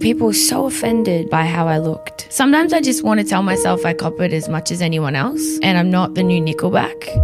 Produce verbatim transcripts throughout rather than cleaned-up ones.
People were so offended by how I looked. Sometimes I just want to tell myself I copied as much as anyone else, and I'm not the new Nickelback.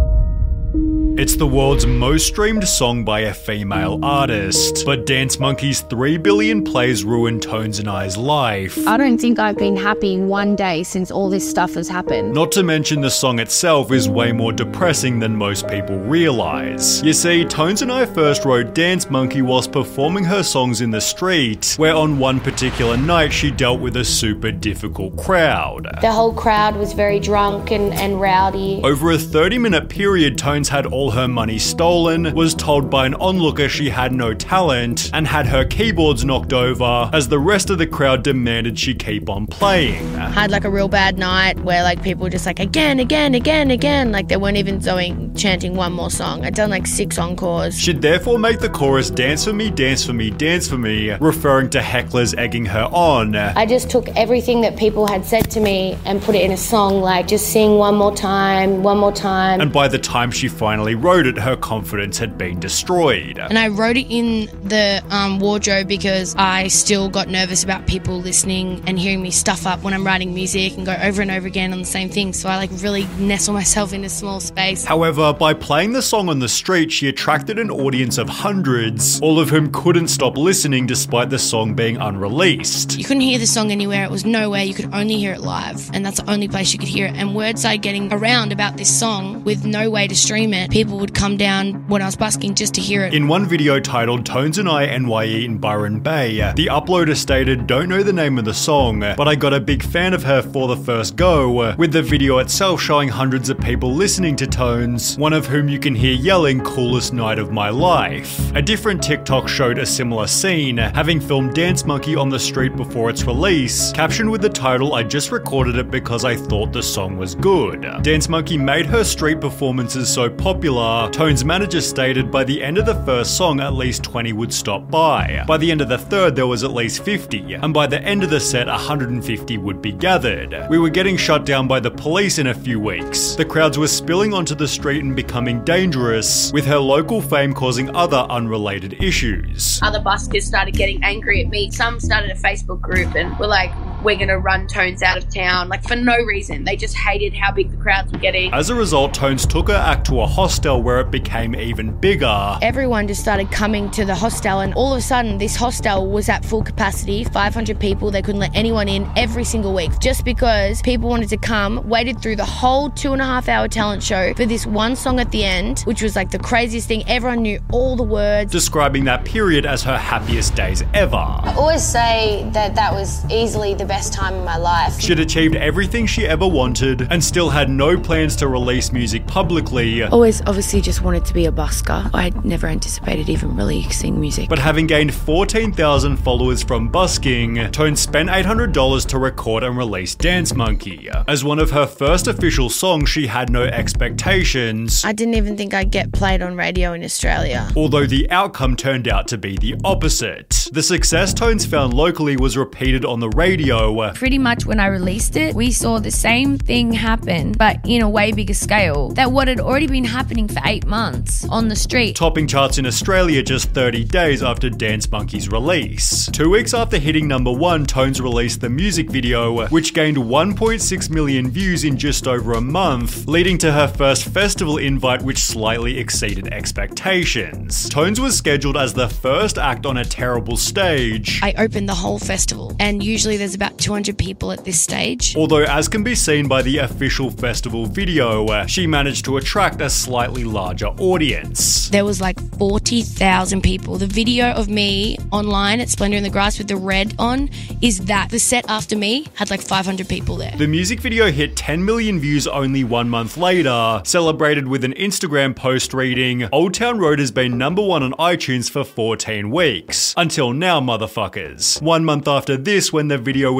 It's the world's most streamed song by a female artist, but Dance Monkey's three billion plays ruined Tones and I's life. I don't think I've been happy one day since all this stuff has happened. Not to mention the song itself is way more depressing than most people realise. You see, Tones and I first wrote Dance Monkey whilst performing her songs in the street, where on one particular night she dealt with a super difficult crowd. The whole crowd was very drunk and, and rowdy. Over a thirty minute period, Tones had all her money stolen, was told by an onlooker she had no talent, and had her keyboards knocked over as the rest of the crowd demanded she keep on playing. I had like a real bad night where like people were just like again, again, again, again, like they weren't even doing, chanting one more song. I'd done like six encores. She'd therefore make the chorus dance for me, dance for me, dance for me, referring to hecklers egging her on. I just took everything that people had said to me and put it in a song, like just sing one more time, one more time. And by the time she finally wrote it, her confidence had been destroyed. And I wrote it in the um, wardrobe because I still got nervous about people listening and hearing me stuff up when I'm writing music and go over and over again on the same thing. So I like really nestle myself in a small space. However, by playing the song on the street, she attracted an audience of hundreds, all of whom couldn't stop listening despite the song being unreleased. You couldn't hear the song anywhere. It was nowhere. You could only hear it live. And that's the only place you could hear it. And word started getting around about this song with no way to stream it. People would come down when I was busking just to hear it. In one video titled Tones and I N Y E in Byron Bay, the uploader stated, "Don't know the name of the song, but I got a big fan of her for the first go," with the video itself showing hundreds of people listening to Tones, one of whom you can hear yelling, "Coolest night of my life." A different TikTok showed a similar scene, having filmed Dance Monkey on the street before its release, captioned with the title, "I just recorded it because I thought the song was good." Dance Monkey made her street performances so popular, Tones' manager stated by the end of the first song at least twenty would stop by. By the end of the third there was at least fifty, and by the end of the set one hundred fifty would be gathered. We were getting shut down by the police in a few weeks. The crowds were spilling onto the street and becoming dangerous, with her local fame causing other unrelated issues. Other buskers started getting angry at me. Some started a Facebook group and were like, "We're gonna run Tones out of town," like for no reason. They just hated how big the crowds were getting. As a result, Tones took her act to a hostel where it became even bigger. Everyone just started coming to the hostel, and all of a sudden this hostel was at full capacity, five hundred people. They couldn't let anyone in every single week just because people wanted to come, waited through the whole two and a half hour talent show for this one song at the end, which was like the craziest thing. Everyone knew all the words. Describing that period as her happiest days ever. I always say that that was easily the best time in my life. She'd achieved everything she ever wanted and still had no plans to release music publicly. Always obviously just wanted to be a busker. I never anticipated even releasing music. But having gained fourteen thousand followers from busking, Tones spent eight hundred dollars to record and release Dance Monkey. As one of her first official songs, she had no expectations. I didn't even think I'd get played on radio in Australia. Although the outcome turned out to be the opposite. The success Tones found locally was repeated on the radio. Pretty much when I released it, we saw the same thing happen, but in a way bigger scale, that what had already been happening for eight months on the street. Topping charts in Australia just thirty days after Dance Monkey's release. Two weeks after hitting number one, Tones released the music video, which gained one point six million views in just over a month, leading to her first festival invite, which slightly exceeded expectations. Tones was scheduled as the first act on a terrible stage. I opened the whole festival, and usually there's about two hundred people at this stage. Although, as can be seen by the official festival video, she managed to attract a slightly larger audience. There was like forty thousand people. The video of me online at Splendor in the Grass with the red on is that. The set after me had like five hundred people there. The music video hit ten million views only one month later, celebrated with an Instagram post reading, "Old Town Road has been number one on iTunes for fourteen weeks. Until now, motherfuckers." One month after this, when the video was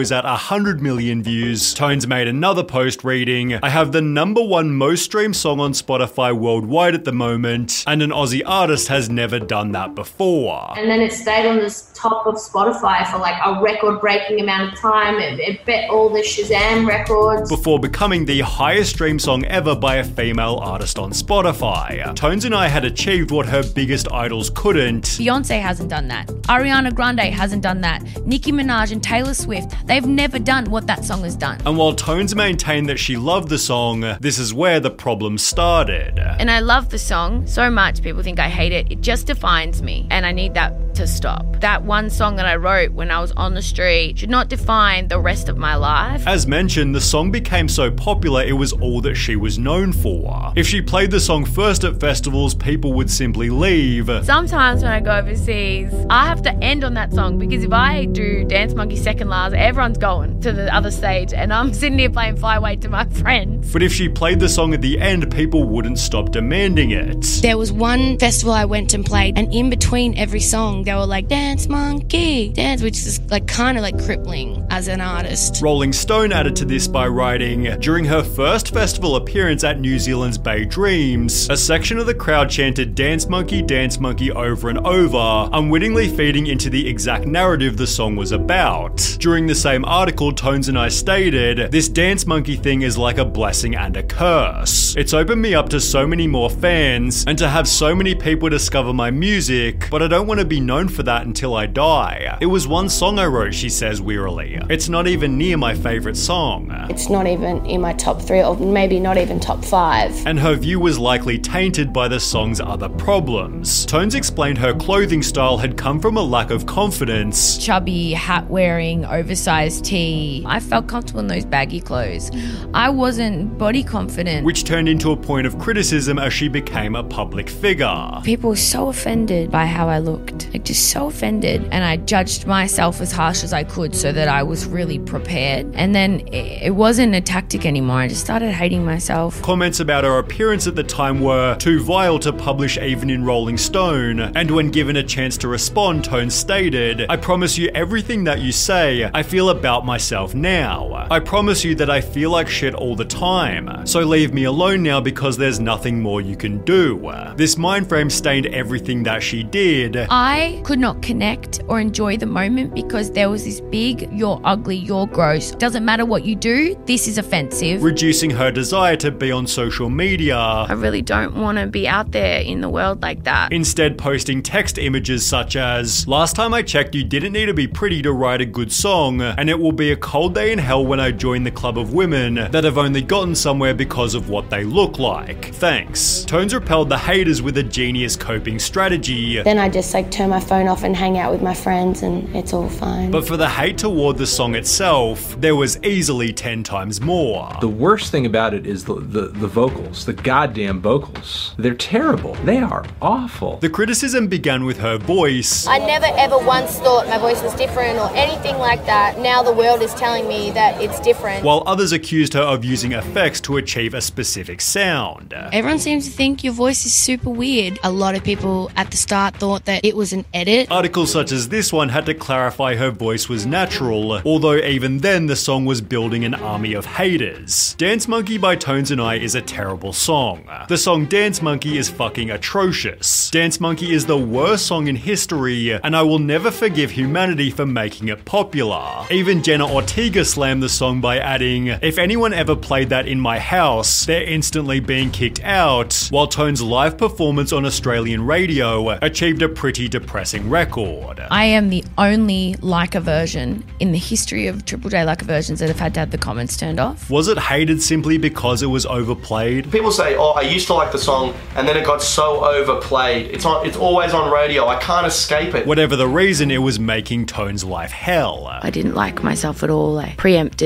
is at one hundred million views, Tones made another post reading, "I have the number one most streamed song on Spotify worldwide at the moment, and an Aussie artist has never done that before." And then it stayed on the top of Spotify for like a record-breaking amount of time. It, it bet all the Shazam records. Before becoming the highest streamed song ever by a female artist on Spotify. Tones and I had achieved what her biggest idols couldn't. Beyonce hasn't done that. Ariana Grande hasn't done that. Nicki Minaj and Taylor Swift, they've never done what that song has done. And while Tones maintained that she loved the song, this is where the problem started. And I love the song so much, people think I hate it. It just defines me, and I need that to stop. That one song that I wrote when I was on the street should not define the rest of my life. As mentioned, the song became so popular it was all that she was known for. If she played the song first at festivals, people would simply leave. Sometimes when I go overseas, I have to end on that song, because if I do Dance Monkey second last, everyone's going to the other stage and I'm sitting here playing Fly Away to my friends. But if she played the song at the end, people wouldn't stop demanding it. There was one festival I went and played, and in between every song, they were like, "Dance Monkey, dance," which is like kind of like crippling as an artist. Rolling Stone added to this by writing, "During her first festival appearance at New Zealand's Bay Dreams, a section of the crowd chanted 'Dance Monkey, Dance Monkey' over and over, unwittingly feeding into the exact narrative the song was about." During the same article, Tones and I stated, "This Dance Monkey thing is like a blessing and a curse. It's opened me up to so many more fans, and to have so many people discover my music, but I don't want to be known for that until I die. It was one song I wrote," she says wearily. "It's not even near my favourite song." It's not even in my top three, or maybe not even top five. And her view was likely tainted by the song's other problems. Tones explained her clothing style had come from a lack of confidence. Chubby, hat wearing, oversized tee. I felt comfortable in those baggy clothes. I wasn't body confident. Which turned into a point of criticism as she became a public figure. People were so offended by how I looked. Like, just so offended. And I judged myself as harsh as I could so that I was really prepared. And then it, it wasn't a tactic anymore. I just started hating myself. Comments about her appearance at the time were too vile to publish even in Rolling Stone. And when given a chance to respond, Tones stated, "I promise you everything that you say, I feel about myself now. I promise you that I feel like shit all the time. So leave me alone now because there's nothing more you can do." This mind frame stained everything that she did. I could not connect or enjoy the moment because there was this big, "You're ugly, you're gross. Doesn't matter what you do, this is offensive." Reducing her desire to be on social media. I really don't want to be out there in the world like that. Instead posting text images such as, "Last time I checked, you didn't need to be pretty to write a good song, and it will be a cold day in hell when I join the club of women that have only gotten somewhere because of what they look like. Thanks." Tones repelled the haters with a genius coping strategy. Then I just like turn my phone off and hang out with my friends, and it's all fine. But for the hate toward the song itself, there was easily ten times more. The worst thing about it is the, the, the vocals, the goddamn vocals. They're terrible. They are awful. The criticism began with her voice. I never ever once thought my voice was different or anything like that. Now the world is telling me that it's different. While others accused her of using effects to achieve a specific sound. Everyone seems to think your voice is super weird. A lot of people at the start thought that it was an edit. Articles such as this one had to clarify her voice was natural, although even then the song was building an army of haters. Dance Monkey by Tones and I is a terrible song. The song Dance Monkey is fucking atrocious. Dance Monkey is the worst song in history, and I will never forgive humanity for making it popular. Even Jenna Ortega slammed the song by adding, "If anyone ever played that in my house, they're instantly being kicked out," while Tones' live performance on Australian radio achieved a pretty depressing record. I am the only Leica version in the history of Triple J Leica versions that have had to have the comments turned off. Was it hated simply because it was overplayed? People say, "Oh, I used to like the song, and then it got so overplayed. It's on. It's always on radio. I can't escape it." Whatever the reason, it was making Tones' life hell. I didn't like myself at all. I preempted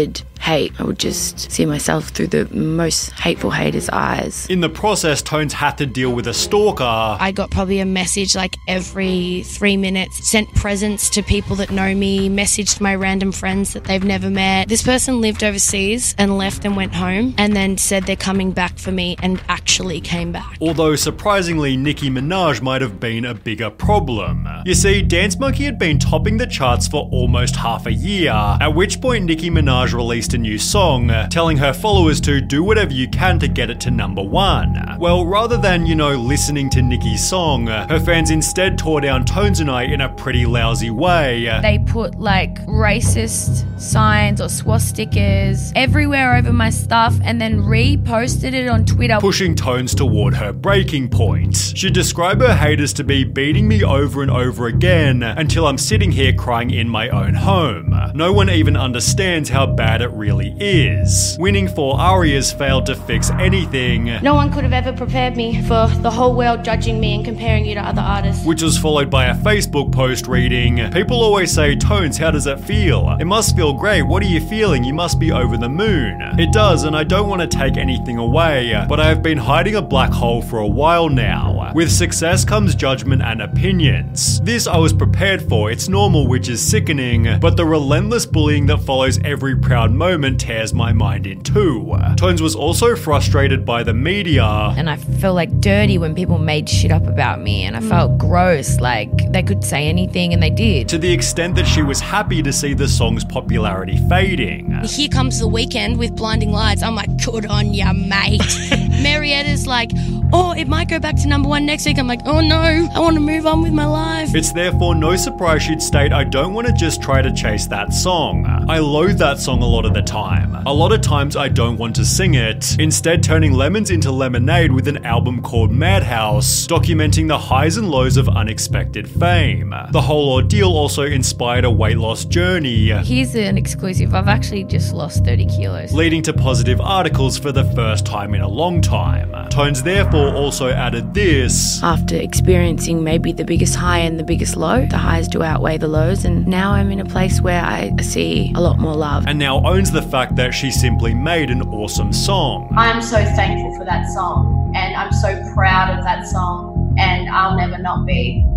hate. I would just see myself through the most hateful haters' eyes. In the process, Tones had to deal with a stalker. I got probably a message like every three minutes, sent presents to people that know me, messaged my random friends that they've never met. This person lived overseas and left and went home and then said they're coming back for me and actually came back. Although surprisingly, Nicki Minaj might have been a bigger problem. You see, Dance Monkey had been topping the charts for almost half a year, at which point Nicki Minaj released a new song, telling her followers to do whatever you can to get it to number one. Well, rather than, you know, listening to Nicki's song, her fans instead tore down Tones and I in a pretty lousy way. They put like racist signs or swastikas everywhere over my stuff and then reposted it on Twitter, pushing Tones toward her breaking point. She described her haters to be beating me over and over again until I'm sitting here crying in my own home. No one even understands how bad it really is. Winning four arias failed to fix anything. No one could have ever prepared me for the whole world judging me and comparing you to other artists. Which was followed by a Facebook post reading, people always say, Tones, how does it feel? It must feel great. What are you feeling? You must be over the moon. It does, and I don't want to take anything away, but I have been hiding a black hole for a while now. With success comes judgment and opinions. This I was prepared for, it's normal, which is sickening, but the relentless bullying that follows every proud moment tears my mind in two. Tones was also frustrated by the media. And I felt like dirty when people made shit up about me, and I felt gross, like they could say anything and they did. To the extent that she was happy to see the song's popularity fading. Here Comes the Weekend with Blinding Lights. I'm like, good on ya, mate. Marietta's like, oh, it might go back to number one next week. I'm like, oh no, I want to move on with my life. It's therefore no surprise she'd state, I don't want to just try to chase that song. I loathe that song a lot of the time. A lot of times I don't want to sing it, instead turning lemons into lemonade with an album called Madhouse, documenting the highs and lows of unexpected fame. The whole ordeal also inspired a weight loss journey. Here's an exclusive. I've actually just lost thirty kilos. Leading to positive articles for the first time in a long time. Tones therefore also added this. After experiencing maybe the biggest high and the biggest low, the highs do outweigh the lows, and now I'm in a place where I see a lot more love. And now owns the fact that she simply made an awesome song. I am so thankful for that song, and I'm so proud of that song, and I'll never not be.